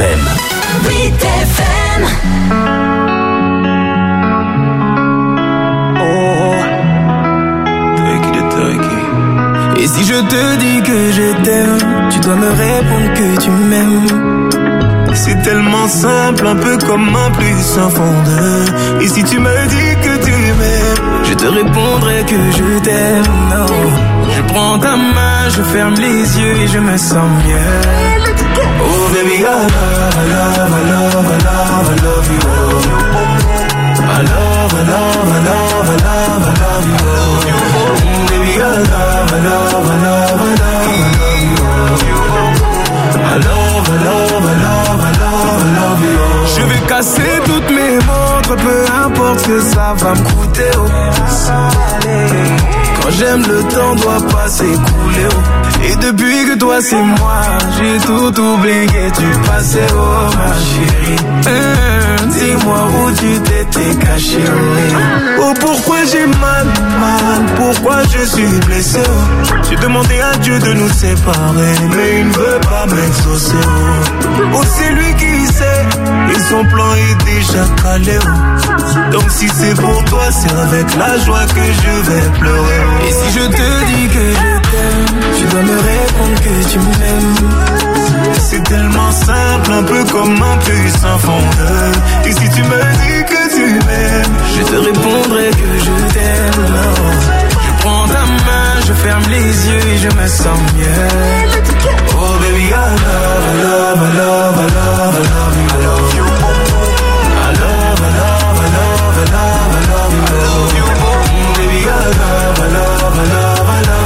FM. 8 FM. Et si je te dis que je t'aime, tu dois me répondre que tu m'aimes. C'est tellement simple, un peu comme un plus un fond de. Et si tu me dis que tu m'aimes, je te répondrai que je t'aime. Non, je prends ta main, je ferme les yeux et je me sens mieux. Oh baby, I love, I love, I love, I love, I love you. I love, I love, I love, I love, I love you. Baby, I love, I love, I love, I love, I love you. I love, I love, I love, I love, I love you. Je vais casser toutes mes montres, peu importe ce que ça va me coûter. Oh. Quand j'aime, le temps doit pas s'écouler. Oh. Et depuis que toi c'est moi, j'ai tout oublié du passé. Oh ma chérie, dis-moi où tu t'étais caché. Oh pourquoi j'ai mal, pourquoi je suis blessé. Oh. J'ai demandé à Dieu de nous séparer, mais il ne veut pas m'exaucer. Oh c'est lui qui sait, et son plan est déjà calé. Oh. Donc si c'est pour toi, c'est avec la joie que je vais pleurer. Oh. Et si je te dis que je t'aime, tu dois me répondre que tu m'aimes. C'est tellement simple, un peu comme un puissant fondeur. Et si tu me dis que tu m'aimes, je te répondrai que je t'aime. Je prends ta main, je ferme les yeux et je me sens mieux. Oh baby, I love, I love, I love, I love, I love you. I love, I love, I love, I love, I love you. Baby, I love, I love, I love, I love.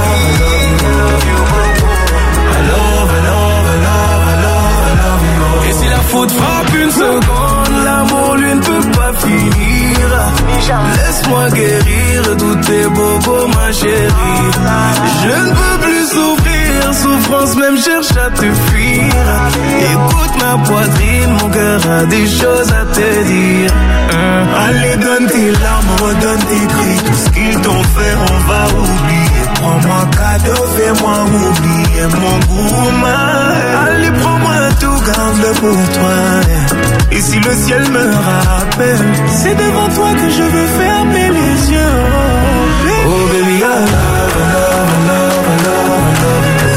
Et si la faute frappe une seconde, l'amour lui ne peut pas finir. Laisse-moi guérir tous tes bobos ma chérie. Je ne peux plus souffrir, souffrance même cherche à te fuir. Écoute ma poitrine, mon cœur a des choses à te dire. Allez donne tes larmes, redonne tes cris. Tout ce qu'ils t'ont fait on va oublier. Prends-moi cadeau, fais-moi oublier mon goût. Allez prends-moi tout, garde-le pour toi. Et si le ciel me rappelle, c'est devant toi que je veux fermer les yeux. Oh baby, I love, I love, I love, I love, I love you.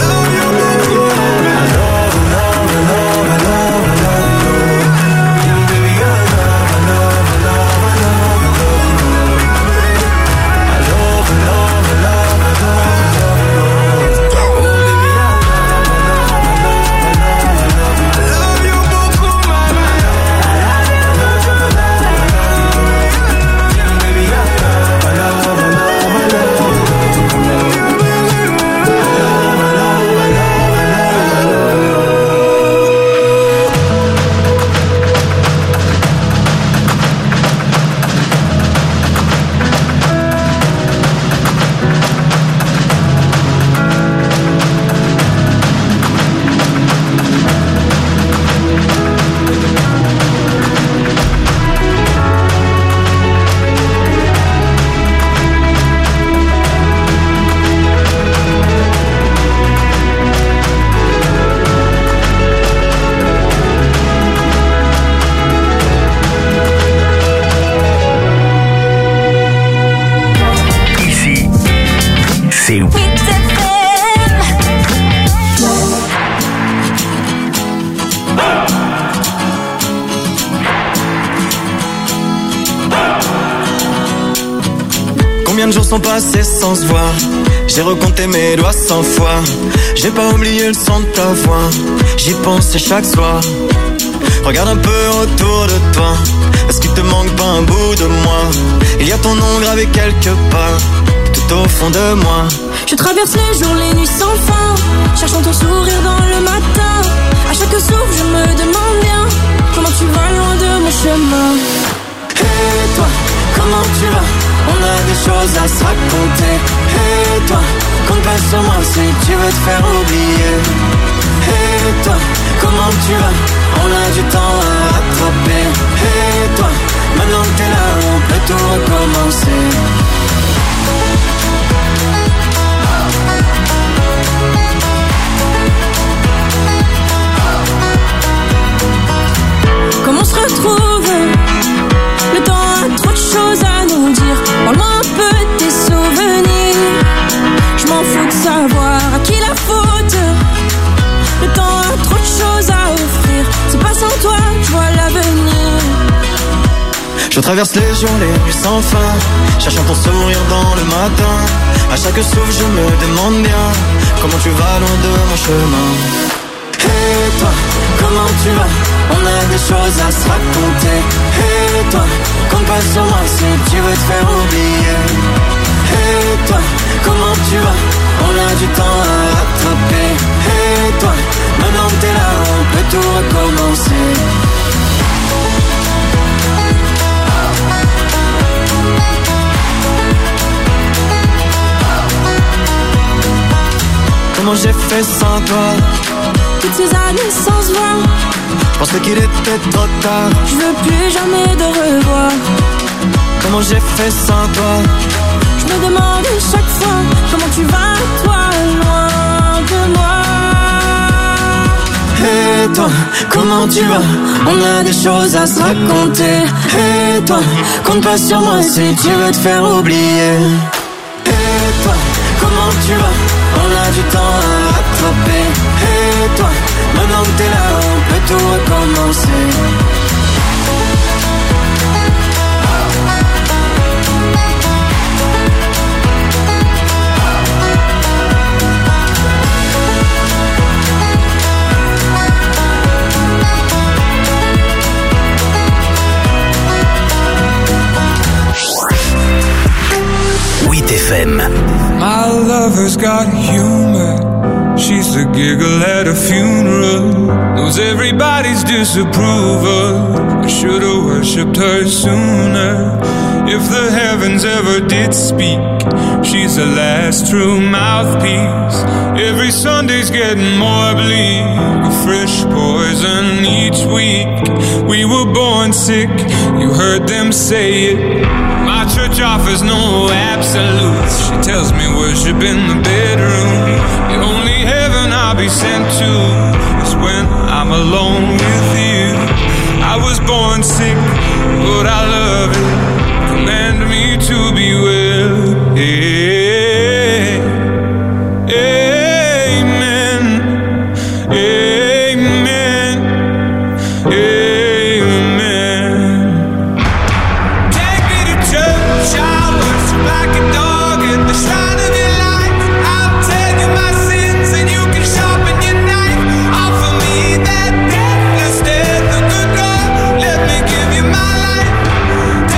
Combien de jours sont passés sans se voir? J'ai recompté mes doigts 100 fois. J'ai pas oublié le son de ta voix. J'y pensais chaque soir. Regarde un peu autour de toi. Est-ce qu'il te manque pas un bout de moi? Il y a ton nom gravé quelque part, tout au fond de moi. Je traverse les jours, les nuits sans fin, cherchant ton sourire dans le matin. À chaque souffle, je me demande bien comment tu vas loin de mon chemin. Et toi, comment tu vas? On a des choses à se raconter. Et toi, compte pas sur moi si tu veux te faire oublier. Et toi, comment tu vas? On a du temps à rattraper. Et toi, maintenant que t'es là, on peut tout recommencer. traverse les jours, les nuits sans fin, cherchant ton sourire dans le matin. À chaque souffle je me demande bien comment tu vas loin de mon chemin. Et toi, comment tu vas? On a des choses à se raconter. Et toi, compte pas sur moi si tu veux te faire oublier. Et toi, comment tu vas? On a du temps à rattraper. Et toi, maintenant que t'es là, on peut tout recommencer. Comment j'ai fait sans toi? Toutes ces années sans se voir, je pensais qu'il était trop tard. je veux plus jamais te revoir. Comment j'ai fait sans toi? Je me demande chaque fois comment tu vas, toi, loin de moi. Et toi, comment tu vas? On a des choses à se raconter. Et toi, compte pas sur moi si tu veux te faire oublier. Et toi, comment tu vas? On a du temps à rattraper. Et toi, maintenant que t'es là, on peut tout recommencer. FM. My lover's got humor. She's the giggle at a funeral. Knows everybody's disapproval. I should've worshipped her sooner. If the heavens ever did speak, she's the last true mouthpiece. Every Sunday's getting more bleak, a fresh poison each week. We were born sick, you heard them say it. My church offers no absolutes. She tells me worship in the bedroom. The only heaven I'll be sent to is when I'm alone with you. I was born sick, but I love it. Command me to be well. Hey, amen, amen, amen. Take me to church, I'll worship like a dog at the shrine of your light. I'll tell you my sins and you can sharpen your knife. Offer me that deathless death, a good God, let me give you my life.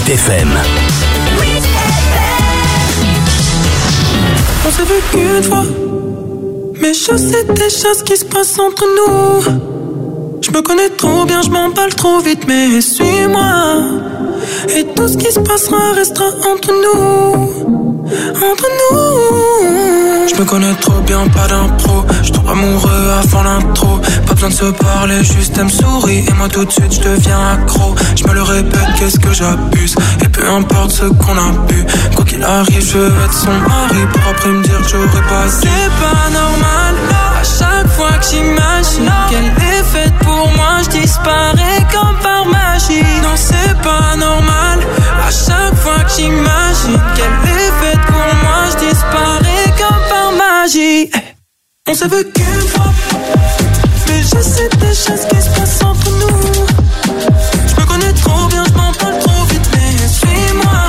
8FM. On s'est vu qu'une fois, mais je sais déjà ce qui se passe entre nous. Je me connais trop bien, je m'emballe trop vite, mais suis-moi. Et tout ce qui se passera restera entre nous. Entre nous. Je me connais trop bien, pas d'impro. Je tombe amoureux avant l'intro. Pas besoin de se parler, juste elle me sourit. Et moi tout de suite je deviens accro. Je me le répète, qu'est-ce que j'abuse. Et peu importe ce qu'on a bu, quoi qu'il arrive, je veux être son mari. Pour après me dire que j'aurais pas. C'est pas normal. À chaque fois que j'imagine qu'elle est faite pour moi, je disparais comme par magie. Non, c'est pas normal. À chaque fois que j'imagine qu'elle est faite pour moi, je disparais comme par magie. On s'est vu qu'une fois, mais je sais déjà ce qui se passe entre nous. Je me connais trop bien, je m'en parle trop vite, mais suis-moi.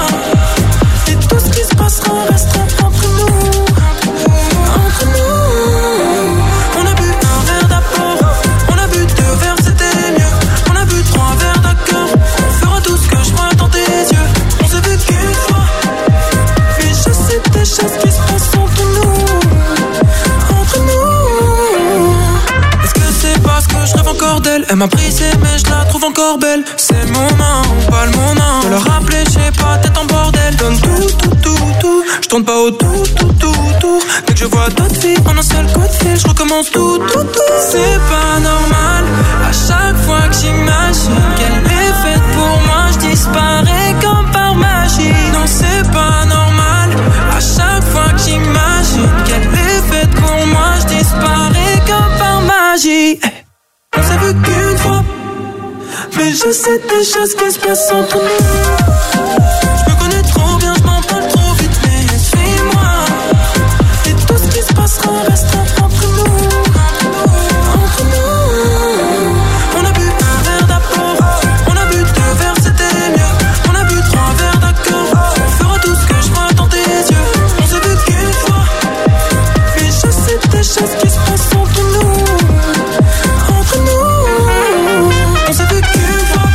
Et tout ce qui se passera restera entre nous. Entre nous. On a bu un verre d'apéro, on a bu 2 verres, c'était mieux. On a bu 3 verres, d'accord. On fera tout ce que je vois dans tes yeux. On s'est vu qu'une fois, mais je sais déjà ce qui se passe entre nous. Entre nous. Est-ce que c'est parce que je rêve encore d'elle? Elle m'a brisé mais je la trouve encore belle. C'est le moment, pas le moment de le rappeler, je sais pas, tête en bordel. Donne tout, je tourne pas au tout. Dès que je vois d'autres filles en un seul coup de fil, je recommence tout. C'est pas normal. À chaque fois que j'imagine qu'elle est faite pour moi, je disparais comme par magie. Non, c'est pas normal. À chaque fois que j'imagine qu'elle est faite pour moi, je disparais comme par magie. On s'est vu qu'une fois, mais je sais déjà ce qui se passe entre nous. Je me connais trop bien, je m'en parle trop vite, mais suis-moi. Et tout ce qui se passera restera entre nous. Entre nous. On a bu un verre d'apéro, on a bu 2 verres, c'était mieux. On a bu 3 verres, d'accord. On fera tout ce que je vois dans tes yeux. On s'est vu qu'une fois, mais je sais déjà ce qui se passe entre nous. Entre nous. On s'est vu qu'une fois.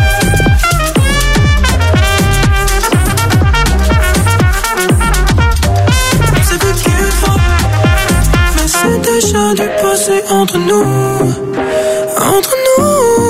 On s'est vu qu'une fois, mais c'est déjà du passé entre nous. Entre nous.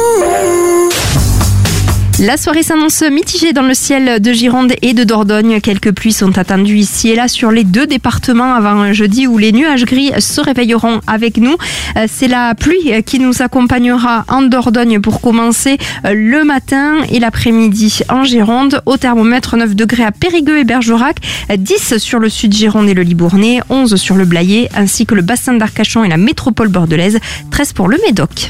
La soirée s'annonce mitigée dans le ciel de Gironde et de Dordogne. Quelques pluies sont attendues ici et là sur les 2 départements avant un jeudi où les nuages gris se réveilleront avec nous. C'est la pluie qui nous accompagnera en Dordogne pour commencer le matin et l'après-midi en Gironde. Au thermomètre, 9 degrés à Périgueux et Bergerac, 10 sur le sud Gironde et le Libournais, 11 sur le Blayais ainsi que le bassin d'Arcachon et la métropole bordelaise, 13 pour le Médoc.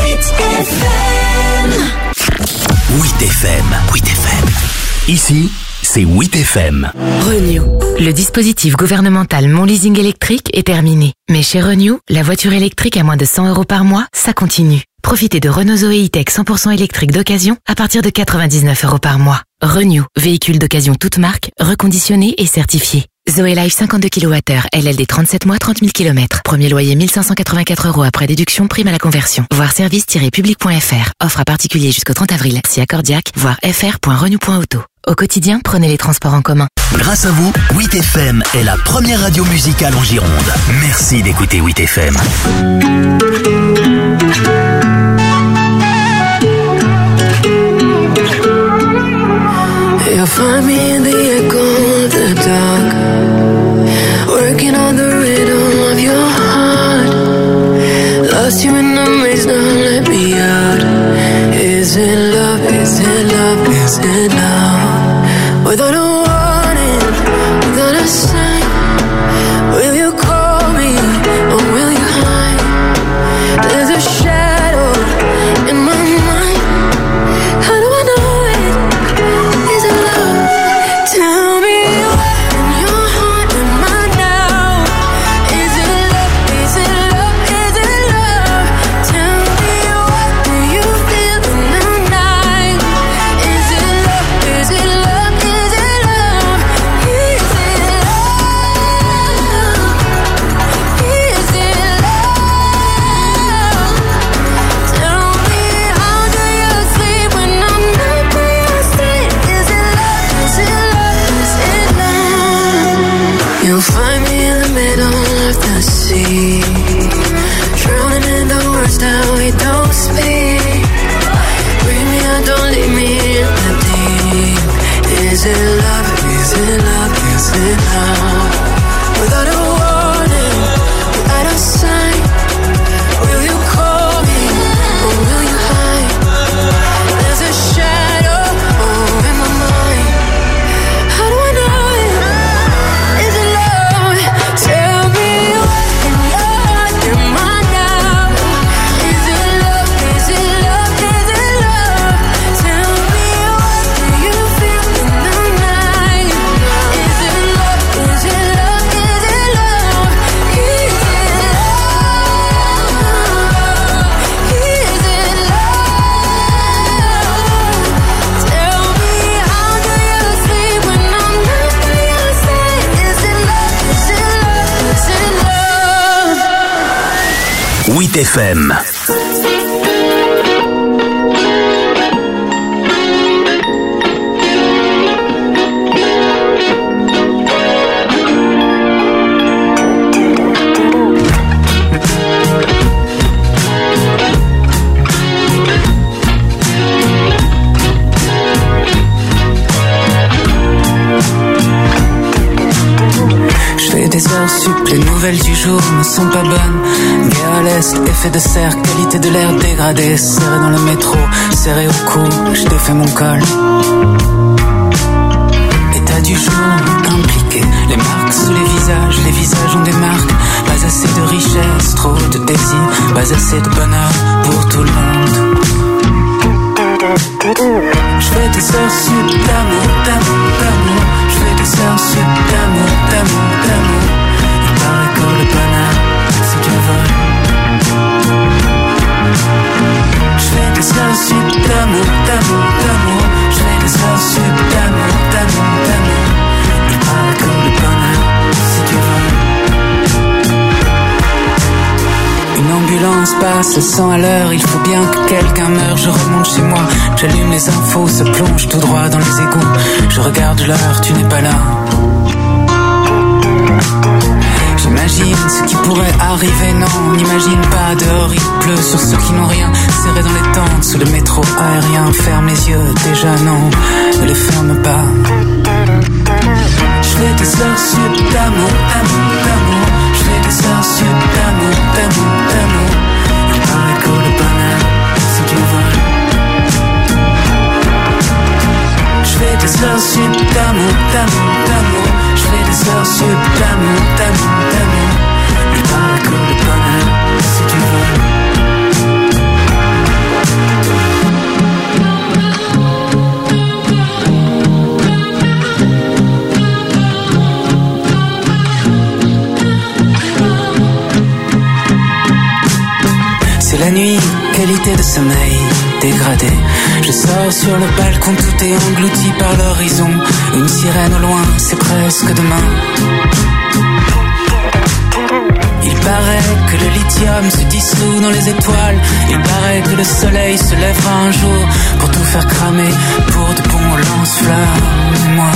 8FM. Ici, c'est 8FM. Renew. Le dispositif gouvernemental Mon Leasing électrique est terminé. Mais chez Renew, la voiture électrique à moins de 100 € par mois, ça continue. Profitez de Renault Zoe E-Tech 100% électrique d'occasion à partir de 99 € par mois. Renew, véhicule d'occasion toute marque, reconditionné et certifié. Zoe Life 52 kWh, LLD 37 mois, 30 000 km. Premier loyer 1584 € après déduction, prime à la conversion. Voir service-public.fr. Offre à particulier jusqu'au 30 avril. Si accordiaque, voir fr.renew.auto. Au quotidien, prenez les transports en commun. Grâce à vous, 8FM est la première radio musicale en Gironde. Merci d'écouter 8FM. You'll find me in the echo of the dark, working on the rhythm of your heart. Lost you in the maze, now let me out. Is it love, is it love, is it love? Without a warning, without a sign, will you call me or will you hide? There's a shadow in my mind. How do I know it? Is it love? Tell me where in your heart am I now? Is it love? Is it love? Is it love? Tell me what do you feel in the night? Is it love? Is it love? Is it love? FM. Des heures sup, les nouvelles du jour ne sont pas bonnes. Guerre à l'est, effet de serre, qualité de l'air dégradée. Serré dans le métro, serré au cou, je défais mon col. État du jour impliqué, les marques sous les visages ont des marques. Pas assez de richesse, trop de désir, pas assez de bonheur pour tout le monde. Je fais des heures sup d'amour, d'amour, d'amour. Je fais des heures sup d'amour, d'amour, d'amour. Il paraît que le bonheur, c'est du vol. Je fais des heures sup d'amour, d'amour, d'amour. Je fais des heures sup d'amour, d'amour, d'amour. Il paraît que le bonheur, c'est du vol. Une ambulance passe 100 à l'heure, il faut bien que quelqu'un meure. Je remonte chez moi, j'allume les infos, se plonge tout droit dans les égouts. Je regarde l'heure, tu n'es pas là. J'imagine ce qui pourrait arriver, non, on n'imagine pas. Dehors il pleut sur ceux qui n'ont rien. Serré dans les tentes, sous le métro aérien. Ferme les yeux, déjà non, ne les ferme pas. Je fais des heures sup d'amour, d'amour, d'amour. Je fais des heures sup d'amour, d'amour, d'amour. Il paraît que le bonheur, c'est du vol. Je fais des heures sup d'amour, d'amour, d'amour. Je fais des heures sup d'amour, d'amour, d'amour. Il paraît que le bonheur, c'est du vol. C'est la nuit, qualité de sommeil dégradé. Je sors sur le balcon, tout est englouti par l'horizon. Une sirène au loin, c'est presque demain. Il paraît que le lithium se dissout dans les étoiles. Il paraît que le soleil se lèvera un jour pour tout faire cramer, pour de bons lance-flammes. Moi.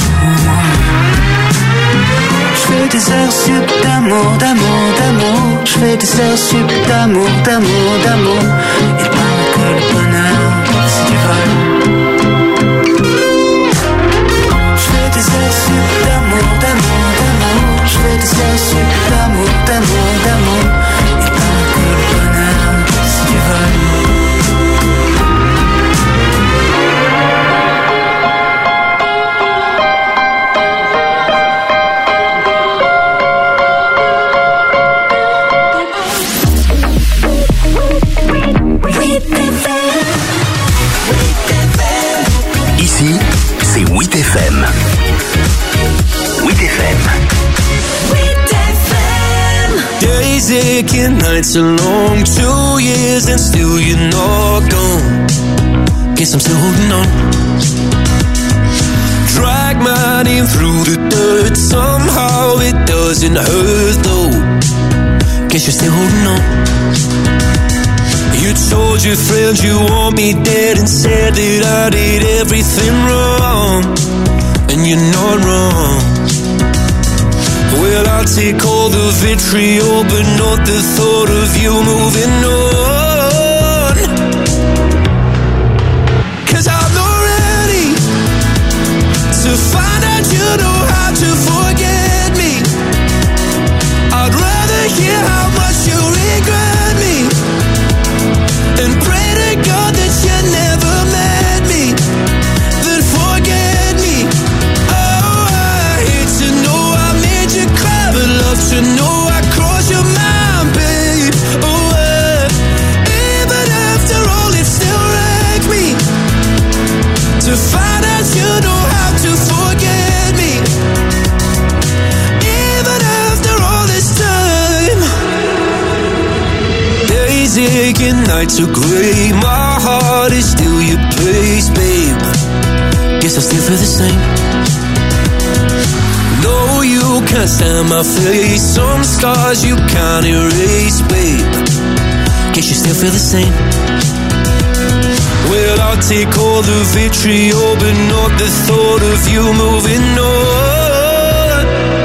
Je fais des heures sup d'amour, d'amour, d'amour. Je fais des heures sup d'amour, d'amour, d'amour. Il paraît que le bonheur, c'est du vol. Je fais des heures sup d'amour, d'amour, d'amour. Je fais des heures sup d'amour, d'amour, d'amour. Il paraît que le bonheur, c'est du vol. Ici, c'est 8FM. 8FM. Days aching, nights are long, 2 years and still you're not gone. Guess I'm still holding on. Drag my name through the dirt, somehow it doesn't hurt though. Guess you're still holding on. You told your friends you want me dead and said that I did everything wrong. And you're not wrong. Well, I'll take all the vitriol, but not the thought of you moving on. 'Cause I'm not ready to find out you know how to forget me. I'd rather hear how much you regret me and pray to God that you never met me, then forget me. Oh, I hate to know I made you cry, but love to know I crossed your mind, babe. Oh, even after all, it still wrecked me to find out you know how to forget me. Even after all this time, days aching, nights are grey. My heart is still your place, babe. Guess I still feel the same. No, you can't stand my face. Some scars you can't erase, babe. guess you still feel the same. Well, I'll take all the vitriol, but not the thought of you moving on.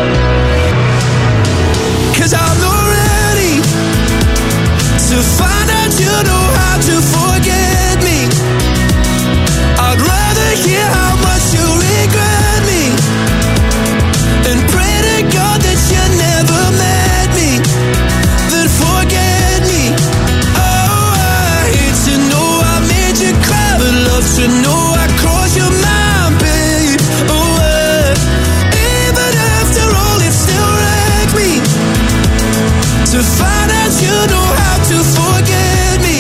'Cause I'm not ready to find out you know how to forget me. I'd rather hear how much you regret me and pray to God that you never met me, then forget me. Oh, I hate to know I made you cry, but love to know I crossed your mind, babe. Oh, even after all, it still wrecks me to find out you know how to forget me.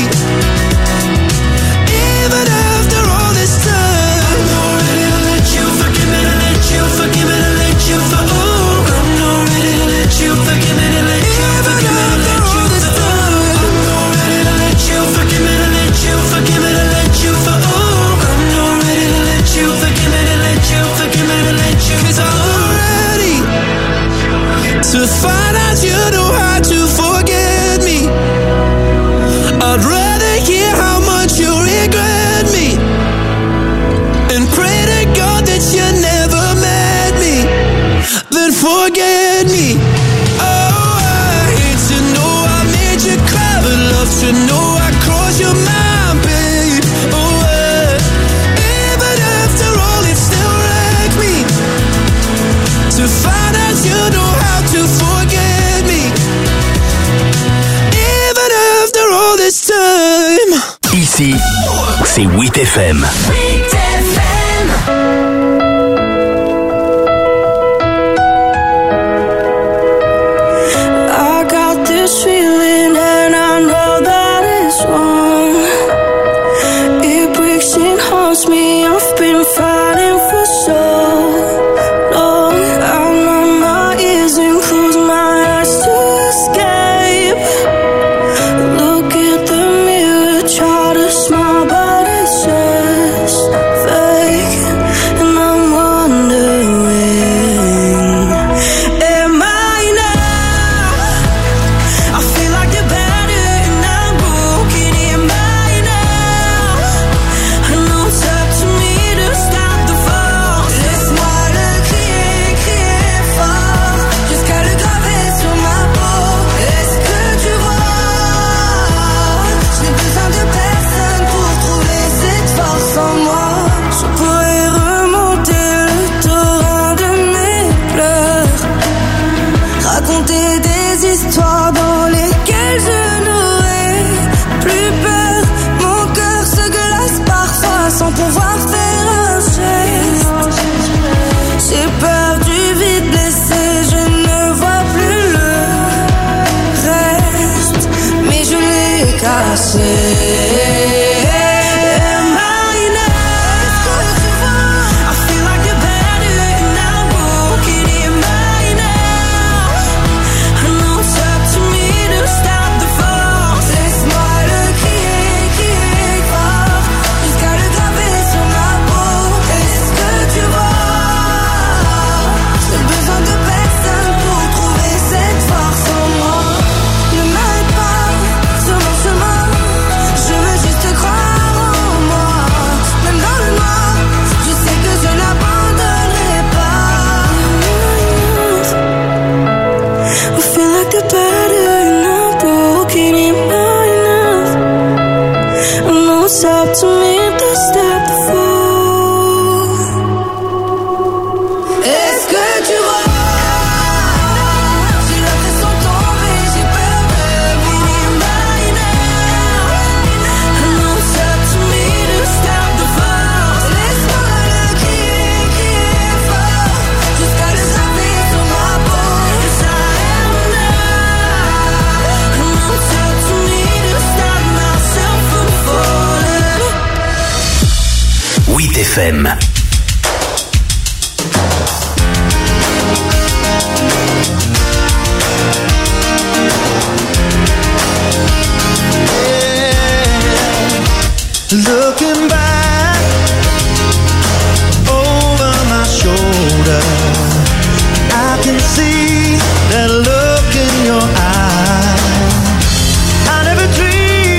Even after all this time, I'm not ready to let you forgive me, to let you forgive me, to let you forgive. I'm not ready to let you forgive me, to let you forgive me, to let you forgive. I'm not ready to let you forgive me, to let you forgive me, to let you forgive. I'm not ready to let you forgive me, to let you forgive me, to let you. 'Cause I'm not ready to find out you know how to forget me. I'd rather hear how much you regret me and pray to God that you never met me, then forget me. Oh, I hate to know I made you cry, but love to know I crossed your mind, babe. Oh, even after all, it still wrecks me to find out you know how to forget me. Even after all this time. Ici, c'est 8FM. I got this feeling and I know that it's wrong. It breaks and haunts me. I've been fighting for so long. I numb my ears and close my eyes to escape. Look at the mirror, try to smile, but it's just fake. And I'm wondering, am I now? I feel like the better and I'm broken. Am I now? I know it's up to me to stop the fall. Laisse-moi le crier, crier fort jusqu'à le graver sur ma peau. Est-ce que tu vois? J'ai besoin de personne pour trouver cette force en moi. Je pourrais remonter le torrent de mes pleurs, raconter des histoires dans lesquelles je n'aurais plus peur. Mon cœur se glace parfois sans pouvoir faire un geste. J'ai peur du vide blessé, je ne vois plus le reste, mais je l'ai cassé. Am I now? I feel like the better and I'm broken. Am I now? I know it's up to me to stop the fall. Laisse-moi le crier, crier fort jusqu'à le graver sur ma peau. Est-ce que tu vois? J'ai besoin de personne pour trouver cette force en moi. Ne m'arrête pas sur mon chemin. Je veux juste croire en moi. Même dans le noir, je sais que je n'abandonnerai pas. I feel like the better and I'm broken. Am I enough? I know it's up to me to stop the fall. Est-ce que tu vois? J'ai l'impression de tomber, j'ai peur de mourir. Am I now? I know it's up to me to stop the fall. Laisse-moi le crier, crier fort jusqu'à le graver sur ma peau. Yes, I am now. I know it's up to me to stop myself from falling. 8FM. Looking back over my shoulder, I can see that look in your eye. I never dreamed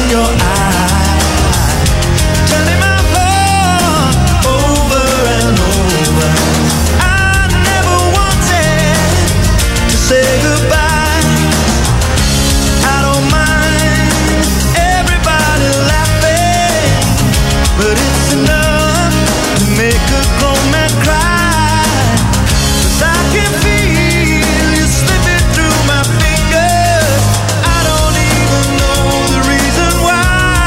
your eyes, turning my heart over and over. I never wanted to say goodbye. I don't mind everybody laughing, but it's enough to make a grown man cry. 'Cause I can feel you slipping through my fingers. I don't even know the reason why.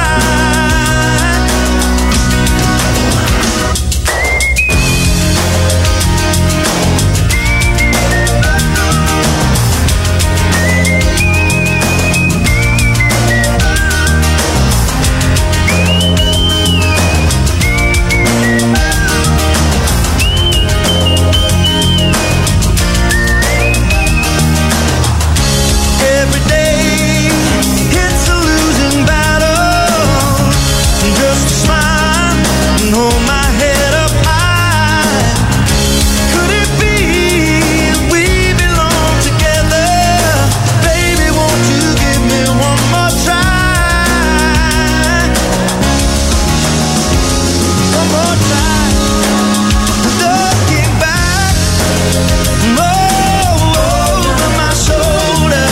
Every day it's a losing battle. Just a smile and hold my head up high. Could it be we belong together? Baby, won't you give me one more try? One more try. Looking back, over my shoulder.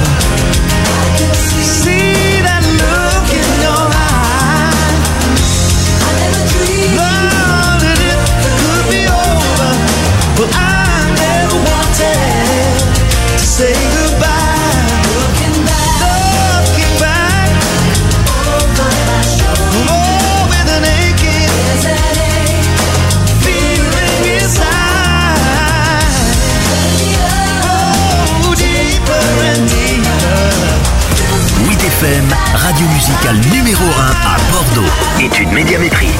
See that look in your eye. Love that it could be over, but I never wanted to say goodbye. Looking back, with an aching feeling inside. Deeper and deeper. 8FM, radio musicale numéro 1 à Bordeaux. Étude médiamétrie.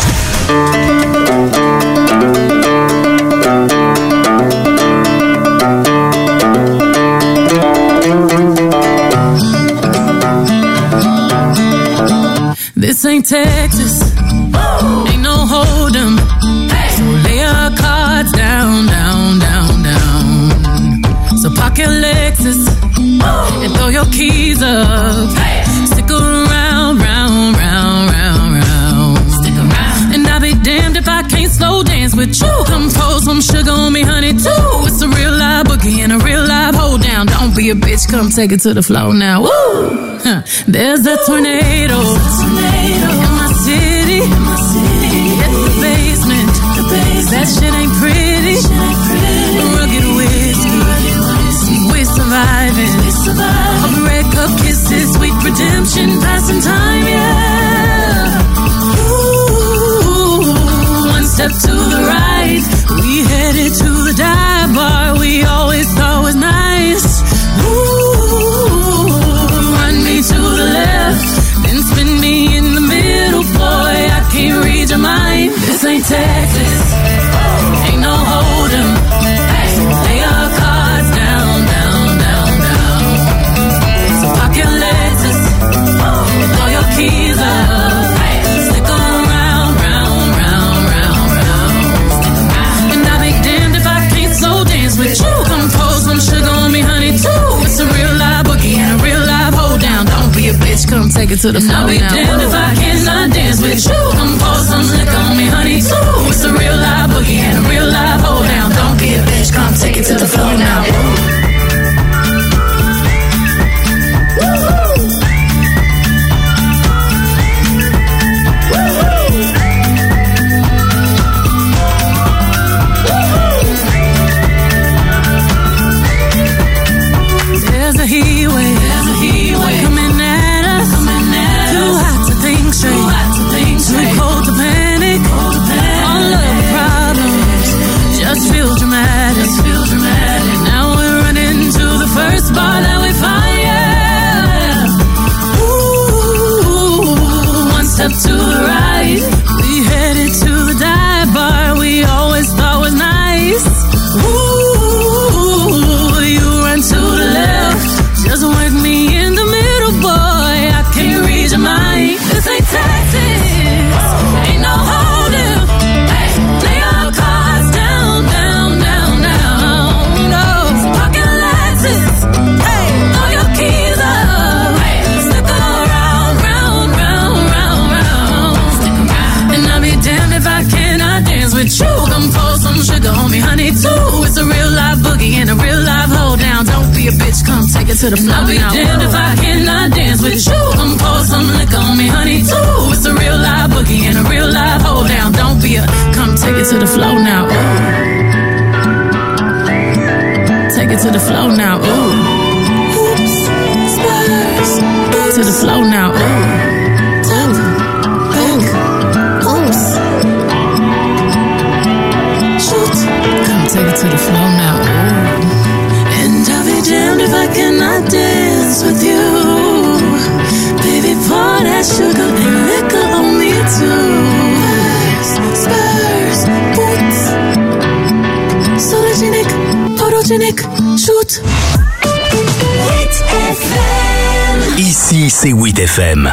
This ain't Texas, ain't no hold'em. So lay your cards down, down, down, down. So park your Lexus and throw your keys up. Stick around, round, round, round, round. Stick around. And I'll be damned if I can't slow dance with you. Come pour some sugar on me, honey, too. It's a real live boogie and a real live hold down. Don't be a bitch, come take it to the floor now. Woo! Huh. There's a tornado in my city. Hit the basement. That shit ain't pretty. Rugged whiskey. We're surviving. Of red cup kisses, sweet redemption, passing time, yeah. Ooh, one step to the right, we headed to the dive bar we always thought was nice. Ooh, run me to the left, then spin me in the middle, boy, I can't read your mind. This ain't Texas, ain't no hold'em. Lay your cards down, down, down, down. So park your Lexus, throw your keys up. Stick around, round, round, round, round. And I'll be damned if I can't slow dance with you. Come pour some sugar on me, honey, too. It's a real live boogie and a real live hold down. Don't be a bitch, come take it to the floor. I'll be damned if I cannot dance with you. Come pour some liquor on me, honey, too. It's a real live boogie and a real live hold down. Don't be a bitch, come take it to the floor now. There's a heat wave coming at us. Too hot to think straight, too cold to panic. All of the problems just feel dramatic. Now we're running to the first bar that we find, yeah. Ooh, one step to the right, we headed to the dive bar we always thought was nice. Ooh, you run to the left, just work me in the middle, boy, I can't read your mind. This ain't Texas, ain't no hold'em. Lay your cards down, down, down, down. No, park your Lexus, throw your keys up. Stick around, round, to the flow. I'll be damned if I cannot dance with you. Come pour some liquor on me, honey, too. It's a real live boogie and a real live hold down. Don't be a, come take it to the flow now. Ooh. Take it to the flow now. Ooh. Oops, Spurs. To the flow now. Ooh. Oops. Shoot. Come take it to the flow now. Ooh. And I'll be damned if I cannot dance with you. Baby, pour that sugar and liquor on me too. Spurs, boots. Sologenic, photogenic, shoot. 8FM. Ici, c'est 8FM.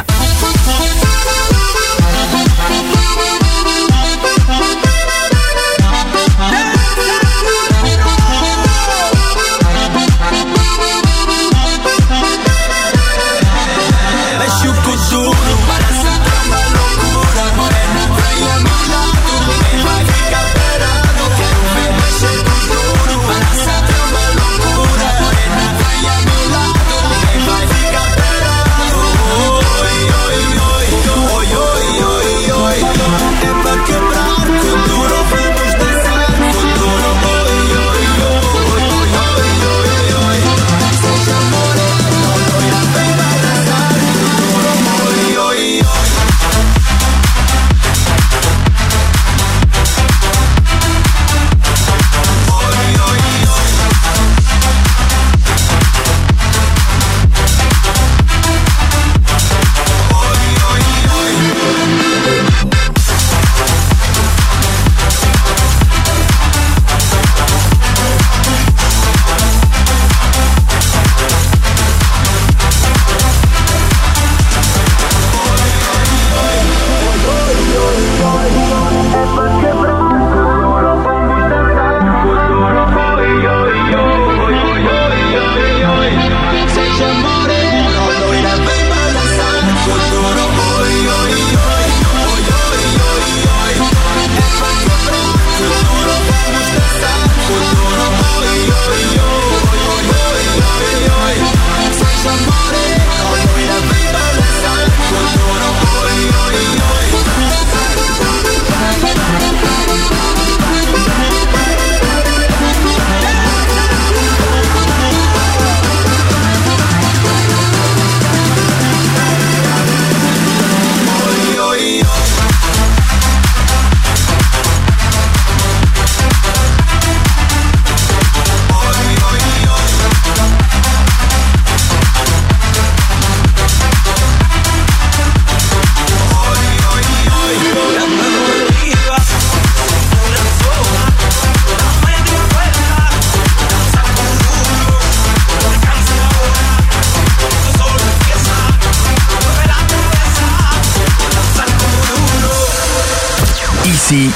Ici,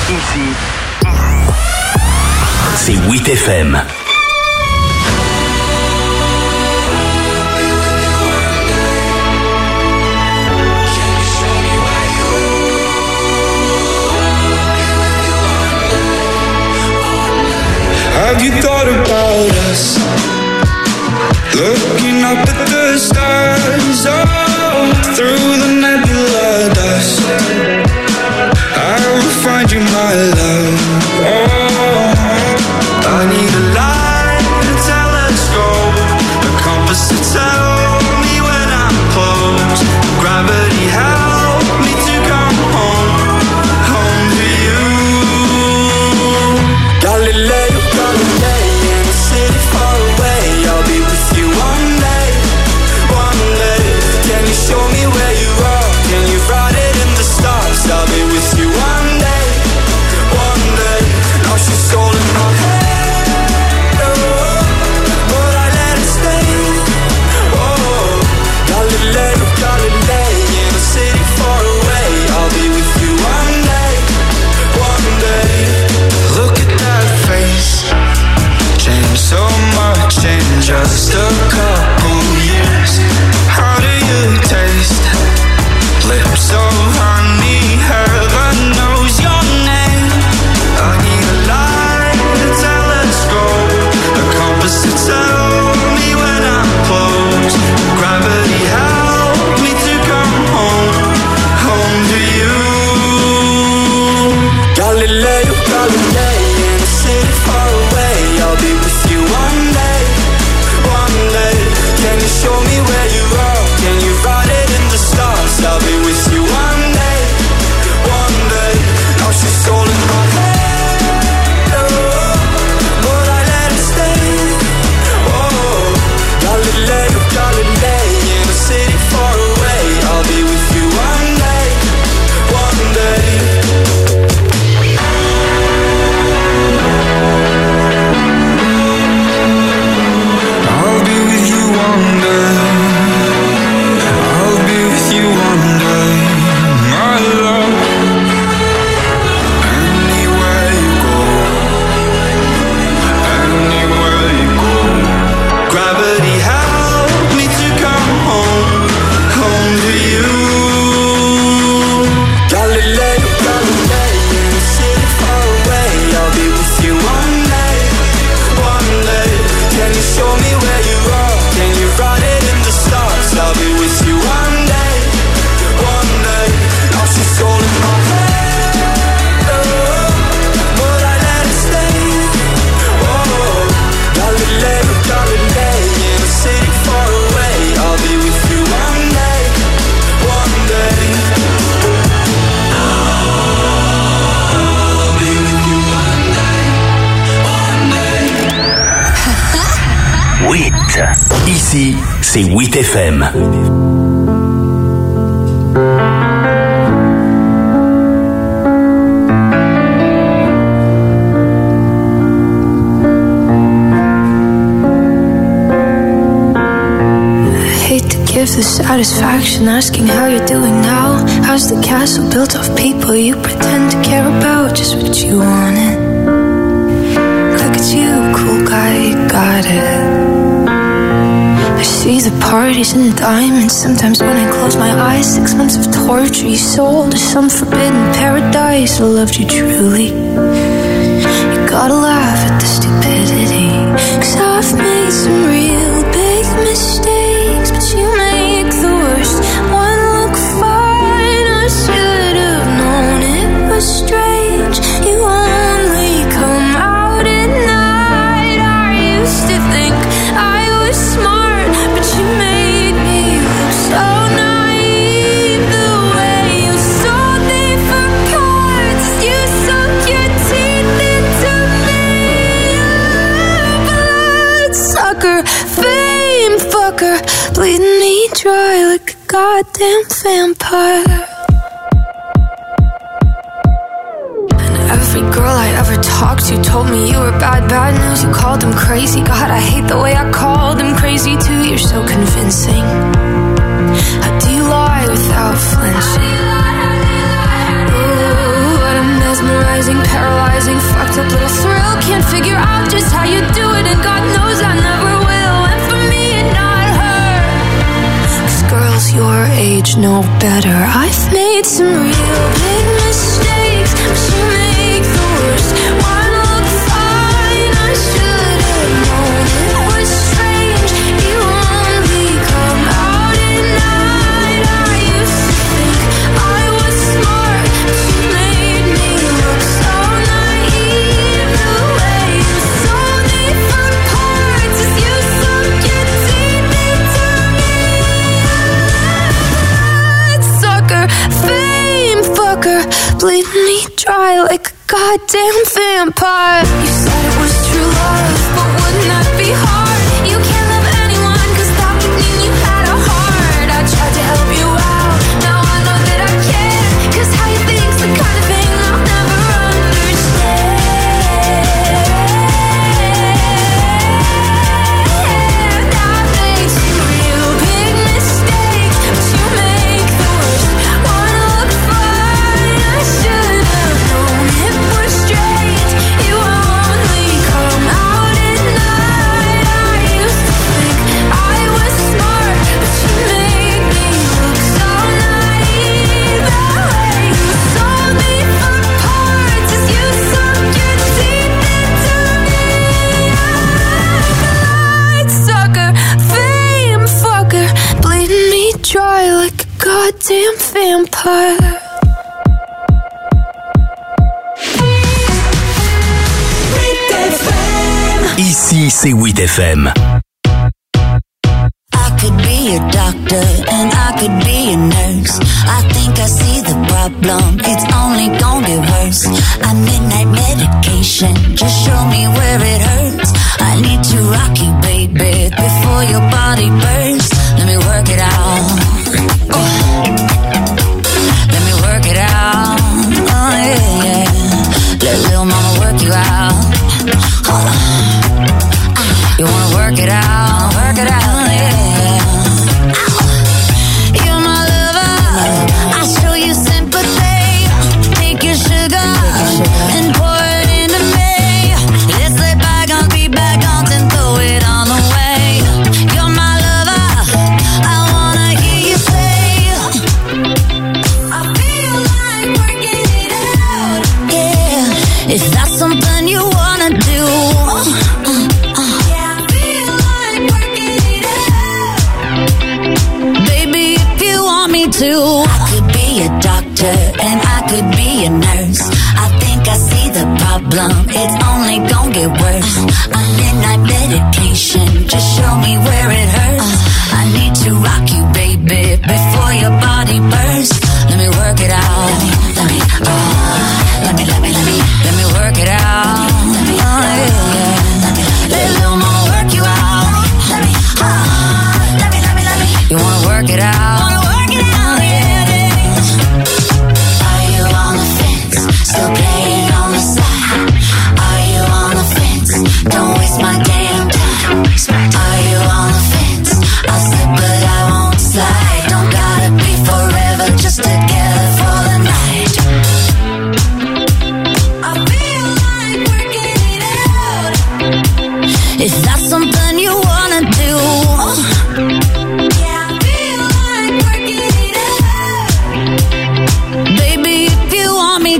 c'est 8FM. Have you thought about us? Looking up at the stars, oh, through the nebula dust. I will find you, my love. Oh, I need a light, a telescope, a compass to tell me when I'm close. Gravity help me to come home, home to you. Galileo, Galilei, in a city far away. I'll be with you one day. Ici, c'est 8FM. Give the satisfaction asking how you're doing now. How's the castle built of people you pretend to care about? Just what you wanted. Look at you, cool guy, you got it. I see the parties and the diamonds. Sometimes when I close my eyes, 6 months of torture you sold to some forbidden paradise. I loved you truly. You gotta laugh at the stupidity, 'cause I've made some real big mistakes, but you make the worst one look fine. I should have known it was strange. You only come out at night. I used to think I was smart, but you made me look so naive. The way you sold me for cards, you sunk your teeth into me. Blood sucker, fame fucker, bleeding me dry like a goddamn vampire. And every girl I ever talked to told me you were bad news. You called them crazy. God, I hate the way I called them crazy too. You're so convincing. How do you lie without flinching? Ooh, what a mesmerizing, paralyzing, fucked up little thrill. Can't figure out just how you do it, and God knows I never will. And for me and not her, 'cause girls your age know better. I've made some real big mistakes, but you make the worst one look fine. I should have known it was strange. You only come out at night. I used to think I was smart, but you made me look so naive. The way you sold me for parts as you sunk your teeth into me. Sucker, fame fucker, bleeding me dry like a goddamn vampire. You said it was true love, but wouldn't that be hard? You can't love anyone, 'cause that would mean you had a heart. I tried to help you out, now I know that I can't, 'cause how you think's the kind of thing I'll never understand. I made some real big mistakes, but you make the worst one look fine. I should have known it was strange. You only come out at night. I used to think I was smart, but you made me look so naive. The way you sold me for parts as you sunk your teeth into me. Blood sucker, fame fucker, bleeding me dry like a goddamn vampire. Ici, c'est 8FM. I could be a doctor and I could be a nurse. I think I see the problem, it's only gonna get worse. I midnight medication, just show me where it hurts. I need to rock you, baby, before your body bursts. Let me work it out. Let me work it out. Oh yeah, yeah. Let little mama work you out. You wanna work it out, yeah. You're my lover, I'll show you sympathy. Take your sugar and pour it into me. Let's let bygones be bygones and throw it on away. You're my lover, I wanna hear you say, I feel like working it out. Yeah, if that's something you wanna do. Too. I could be a doctor and I could be a nurse. I think I see the problem, it's only gonna get worse. A midnight medication, just show me where it hurts. I need to rock you, baby, before your body bursts. Let me work it out. Let me work it out. Oh, yeah, yeah. Let little mama work you out. Let me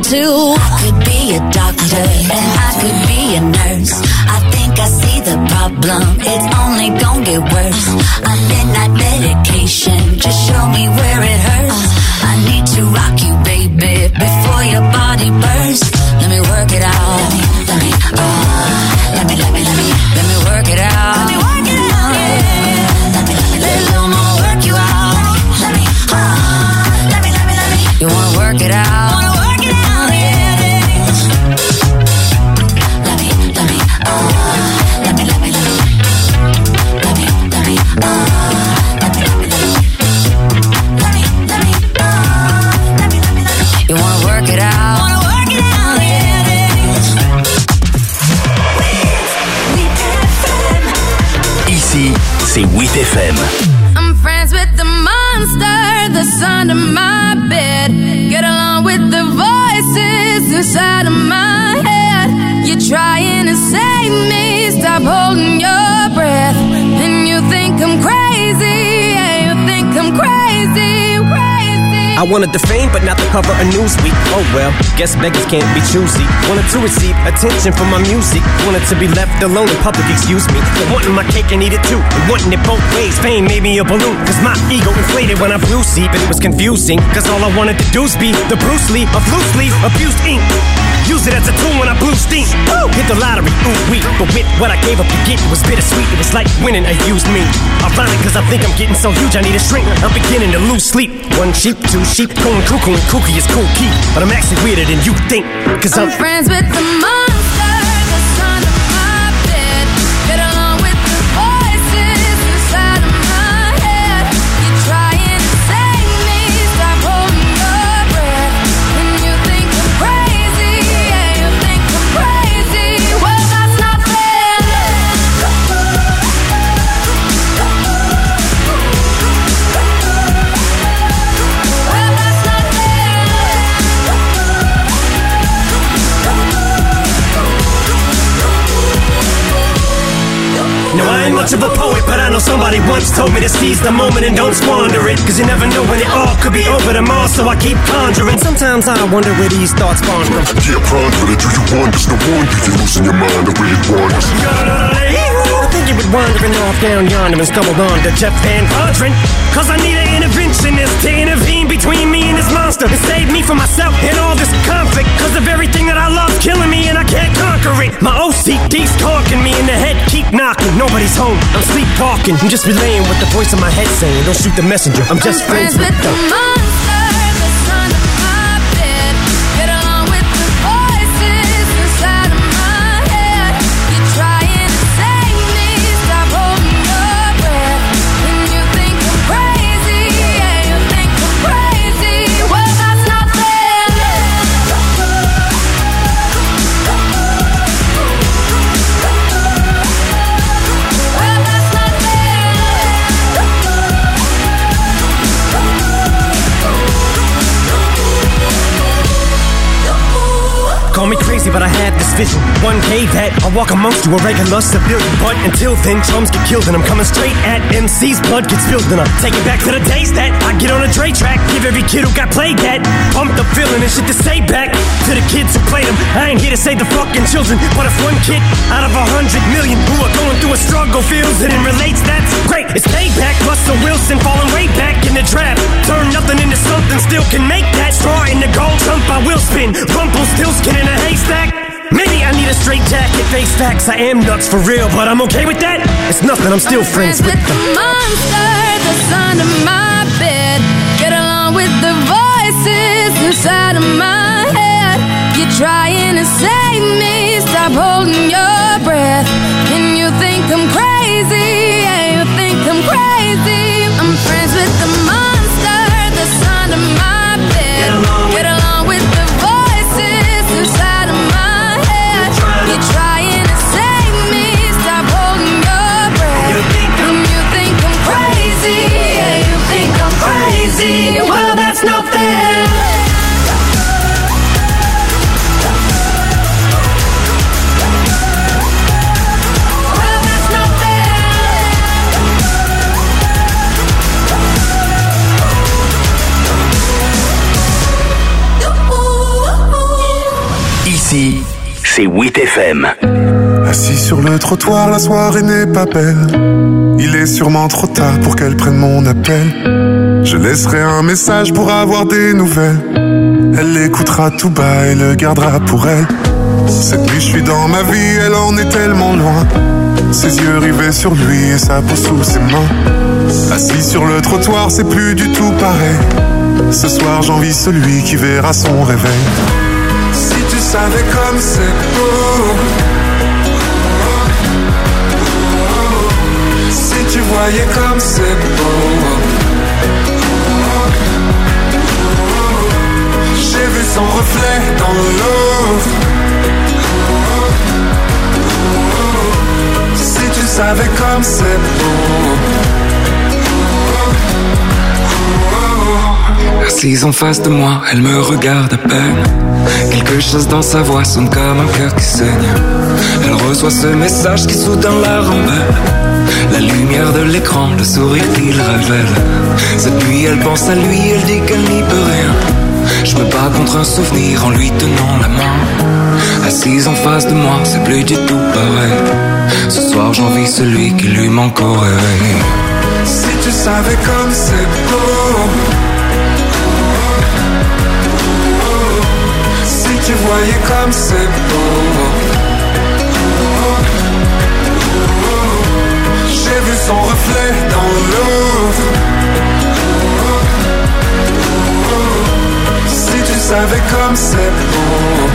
too. Could be a doctor and I could be a nurse. I think I see the problem, it's only gonna get worse. I'm in that medication, just show me where it hurts. I need to rock you, baby, before your body bursts. Let me work it out. Let me work it out. Let me work it out. Let me little more work you out. Let me. You wanna work it out? Wanna work it out? Yeah. Let me. You wanna work it out? Wanna work it out? Yeah. Ici, c'est 8FM. I'm friends with the monster that's under my bed. Get along with the voices inside of my head. You're trying to save me, stop holding your breath. And you think I'm crazy, yeah, you think I'm crazy, crazy. I wanted the fame, but not the cover of Newsweek. Oh well, guess beggars can't be choosy. Wanted to receive attention from my music. Wanted to be left alone in public, excuse me. But wanting my cake and eat it too. And wanting it both ways. Fame made me a balloon. Cause my ego inflated when I flew see. But it was confusing. Cause all I wanted to do is be the Bruce Lee of loosely abused ink. Use it as a tool when I blew steam. Woo! Hit the lottery, ooh wee. But with what I gave up to get, it was bittersweet. It was like winning a used me. Ironic cause I think I'm getting so huge I need a shrink. I'm beginning to lose sleep. One sheep, two sheep, going cuckoo and kooky is cool key. But I'm actually weirder than you think. Cause I'm friends with the monster that's under my bed. Get along with the voices inside of my head. You're trying to save me, stop holding your breath. And you think I'm crazy, yeah, you think I'm crazy. Well, that's not fair. Well, that's not fair. Now I ain't much of a poet, but I know somebody once told me to seize the moment and don't squander it. Cause you never know when it all could be over tomorrow, so I keep conjuring. Sometimes I wonder where these thoughts spawn from. Yeah, ponder it, do you wonder? No wonder you're losing your mind the way it wanders. I think you would wandering off down yonder and stumbled on to Jeff Van Vondren. Cause I need an interventionist to intervene between me and this monster and save me from myself and all this conflict. Cause of everything that I love killing me and I can't conquer it. My OCD's talking me in the head, keep knocking. Nobody's home, I'm sleepwalking. I'm just relaying what the voice in my head saying. Don't shoot the messenger, I'm just friends with the monster that's under my bed. Get along with the voices inside of my head. You're trying to save me, stop holding your breath. And you think I'm crazy, yeah, you think I'm crazy. Well, that's not fair. Well, that's not fair. Call me crazy, but I had this vision. One day that I'll walk amongst you, a regular civilian. But until then, chums get killed, and I'm coming straight at MC's blood gets spilled. And I take it back to the days that I get on a Dre track. Give every kid who got played that pumped up feeling and shit to say back to the kids who played them. I ain't here to save the fucking children, but if one kid out of 100 million who are going through a struggle feels it and relates, that's great. It's payback. Russell Wilson falling way back in the draft. Turn nothing into something, still can make that. Straw in the gold jump, I will spin. Rumpelstiltskin in a haystack. Maybe I need a straight jacket, face facts. I am nuts for real, but I'm okay with that. It's nothing, I'm still friends with the monster that's under my bed. Get along with the voices inside of my head. You're trying to save me, stop holding your breath. And you think I'm crazy, yeah, you think I'm crazy. I'm friends with the monster that's under my bed. Get along with the voices inside of my head. You're trying to save me, stop holding your breath. And you think I'm crazy, yeah, you think I'm crazy. Well, that's not fair. Ici, c'est 8FM. Assis sur le trottoir, la soirée n'est pas belle. Il est sûrement trop tard pour qu'elle prenne mon appel. Je laisserai un message pour avoir des nouvelles. Elle l'écoutera tout bas et le gardera pour elle. Cette nuit je suis dans ma vie, elle en est tellement loin. Ses yeux rivés sur lui et sa peau sous ses mains. Assis sur le trottoir, c'est plus du tout pareil. Ce soir j'envie celui qui verra son réveil. Si tu savais comme c'est beau, si tu voyais comme c'est beau. J'ai vu son reflet dans l'eau. Si tu savais comme c'est beau. Assise en face de moi, elle me regarde à peine. Quelque chose dans sa voix sonne comme un cœur qui saigne. Elle reçoit ce message qui soudain la rembelle. La lumière de l'écran, le sourire qu'il révèle. Cette nuit elle pense à lui, elle dit qu'elle n'y peut rien. Je me bats contre un souvenir en lui tenant la main. Assise en face de moi, c'est plus du tout pareil. Ce soir j'envie celui qui lui manque au réveil. Si tu savais comme c'est beau. Si tu voyais comme c'est beau. J'ai vu son reflet dans l'eau. Si tu savais comme c'est beau.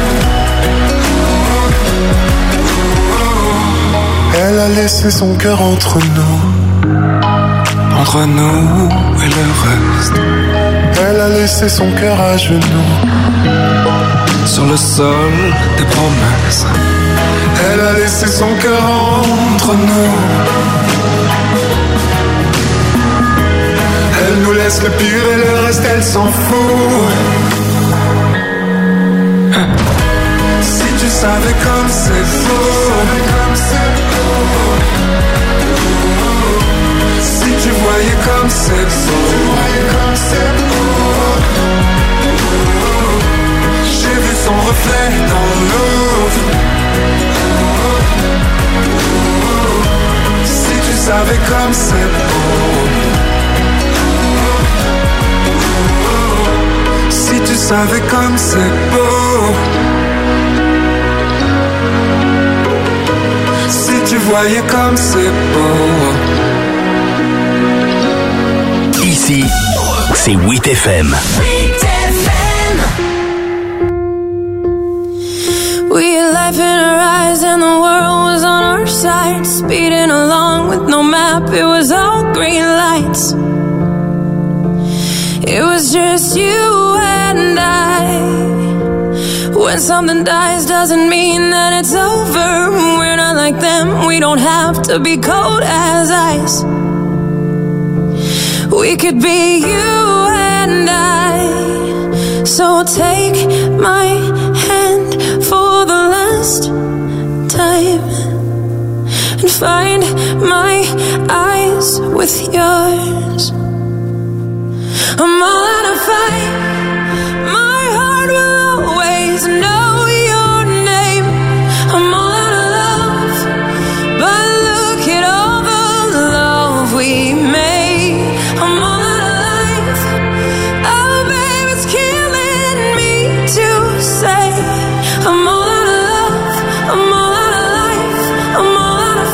Elle a laissé son cœur entre nous. Entre nous et le reste. Elle a laissé son cœur à genoux. Sur le sol des promesses. Elle a laissé son cœur entre nous. Elle nous laisse le pire et le reste elle s'en fout. Si tu savais comme c'est faux. Si tu voyais comme c'est beau. J'ai vu son reflet dans l'eau. Si tu savais comme c'est beau. Si tu savais comme c'est beau. Si tu voyais comme c'est beau. Ici, c'est 8FM. We had life in our eyes and the world was on our side. Speeding along with no map, it was all green lights. It was just you and I. When something dies doesn't mean that it's over. We're not like them, we don't have to be cold as ice. We could be you and I. So take my hand for the last time and find my eyes with yours. I'm all out of fight. My heart will always know your name. I'm all out of love, but look at all the love we made. I'm all out of life. Oh, babe, it's killing me to say. I'm all out of love. I'm all out of life. I'm all out of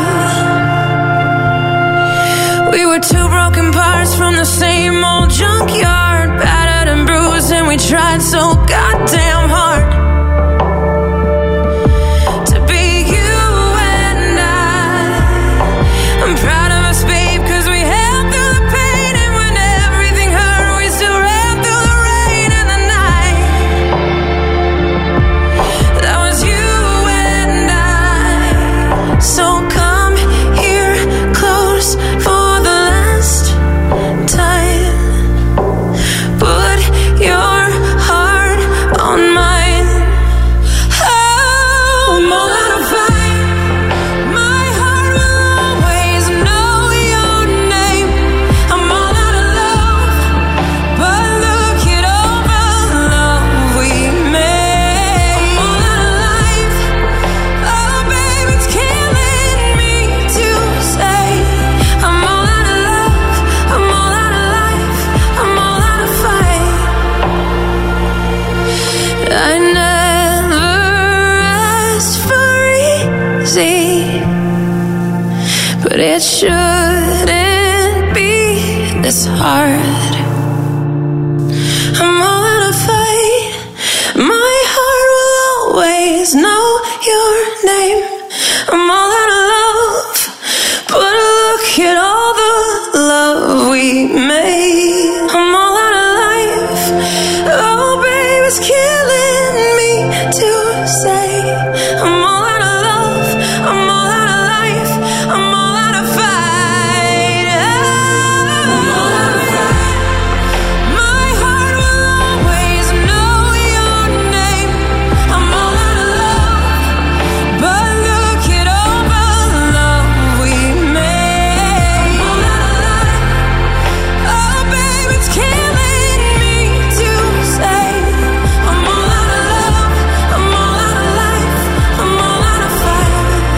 fight. We were two broken parts from the same old junkyard, battered and bruised, and we tried so goddamn hard. name. I'm all out of love, but look at all the love we made. I'm all out of life. Oh, babe, it's killing me to say. I'm all out of love. I'm all out of life. I'm all out of fight. I'm all out of fight. My heart will always know your name. I'm all out of love, but look at all the love we made. I'm all out of life. Oh, babe, it's killing me to say. I'm all out of love. I'm all out of life. I'm all out of fight.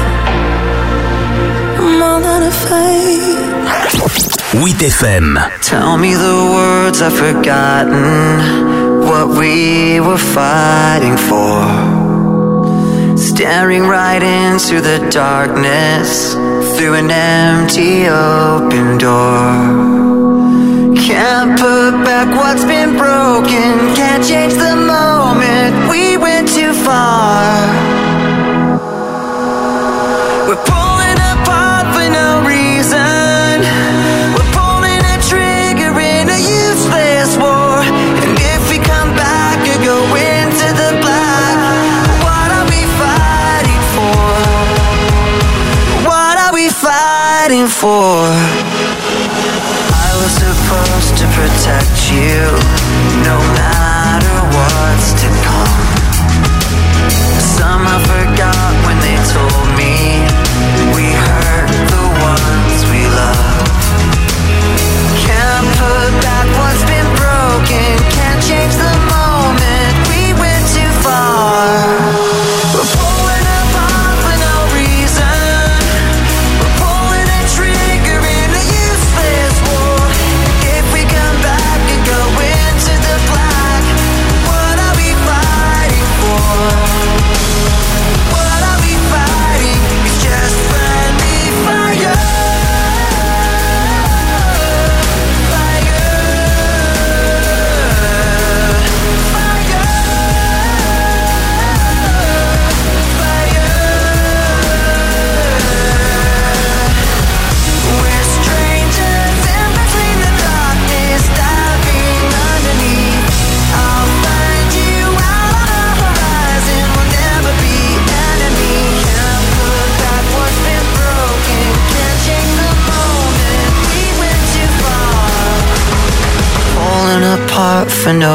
I'm all out of fight. 8 FM. Tell me the words I've forgotten, what we were fighting for. Staring right into the darkness, through an empty open door. Can't put back what's been broken, can't change the moment, we went too far. We're pulling apart for no reason. We're pulling a trigger in a useless war. And if we come back or go into the black, what are we fighting for? What are we fighting for? I was supposed to protect you, no matter what's to come. Somehow forgot when they told me we